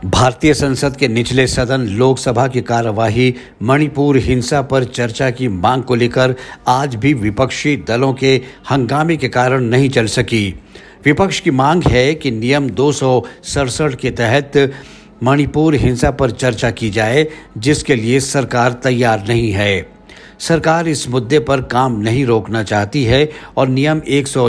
भारतीय संसद के निचले सदन लोकसभा की कार्यवाही मणिपुर हिंसा पर चर्चा की मांग को लेकर आज भी विपक्षी दलों के हंगामे के कारण नहीं चल सकी। विपक्ष की मांग है कि नियम 267 के तहत मणिपुर हिंसा पर चर्चा की जाए, जिसके लिए सरकार तैयार नहीं है। सरकार इस मुद्दे पर काम नहीं रोकना चाहती है और नियम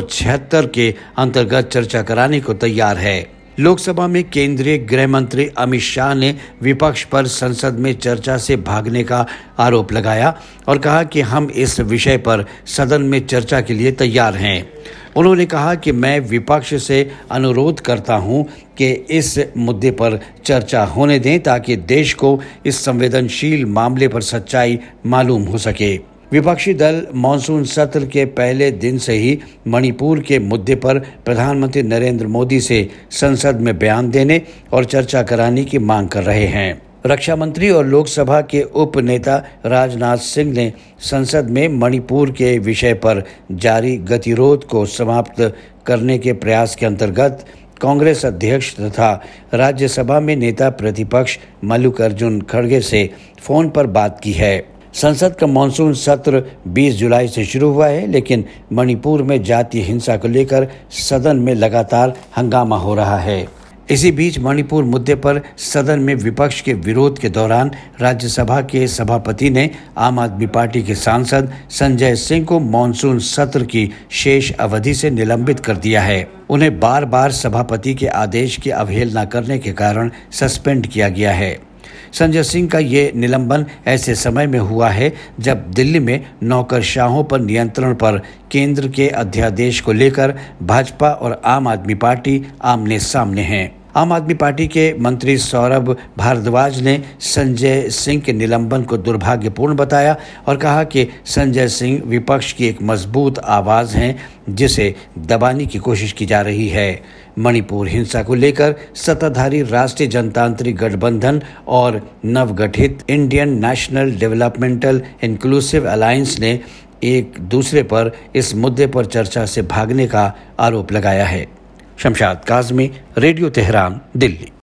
176 के अंतर्गत चर्चा कराने को तैयार है। लोकसभा में केंद्रीय गृह मंत्री अमित शाह ने विपक्ष पर संसद में चर्चा से भागने का आरोप लगाया और कहा कि हम इस विषय पर सदन में चर्चा के लिए तैयार हैं। उन्होंने कहा कि मैं विपक्ष से अनुरोध करता हूं कि इस मुद्दे पर चर्चा होने दें ताकि देश को इस संवेदनशील मामले पर सच्चाई मालूम हो सके। विपक्षी दल मॉनसून सत्र के पहले दिन से ही मणिपुर के मुद्दे पर प्रधानमंत्री नरेंद्र मोदी से संसद में बयान देने और चर्चा कराने की मांग कर रहे हैं। रक्षा मंत्री और लोकसभा के उप नेता राजनाथ सिंह ने संसद में मणिपुर के विषय पर जारी गतिरोध को समाप्त करने के प्रयास के अंतर्गत कांग्रेस अध्यक्ष तथा राज्यसभा में नेता प्रतिपक्ष मल्लिकार्जुन खड़गे से फोन पर बात की है। संसद का मॉनसून सत्र 20 जुलाई से शुरू हुआ है, लेकिन मणिपुर में जातीय हिंसा को लेकर सदन में लगातार हंगामा हो रहा है। इसी बीच मणिपुर मुद्दे पर सदन में विपक्ष के विरोध के दौरान राज्यसभा के सभापति ने आम आदमी पार्टी के सांसद संजय सिंह को मॉनसून सत्र की शेष अवधि से निलंबित कर दिया है। उन्हें बार बार सभापति के आदेश की अवहेलना करने के कारण सस्पेंड किया गया है। संजय सिंह का ये निलंबन ऐसे समय में हुआ है जब दिल्ली में नौकरशाहों पर नियंत्रण पर केंद्र के अध्यादेश को लेकर भाजपा और आम आदमी पार्टी आमने सामने हैं। आम आदमी पार्टी के मंत्री सौरभ भारद्वाज ने संजय सिंह के निलंबन को दुर्भाग्यपूर्ण बताया और कहा कि संजय सिंह विपक्ष की एक मजबूत आवाज हैं जिसे दबाने की कोशिश की जा रही है। मणिपुर हिंसा को लेकर सत्ताधारी राष्ट्रीय जनतांत्रिक गठबंधन और नवगठित Indian national developmental inclusive alliance ने एक दूसरे पर इस मुद्दे पर चर्चा से भागने का आरोप लगाया है। Shamshad Kazmi, radio Tehran, Delhi.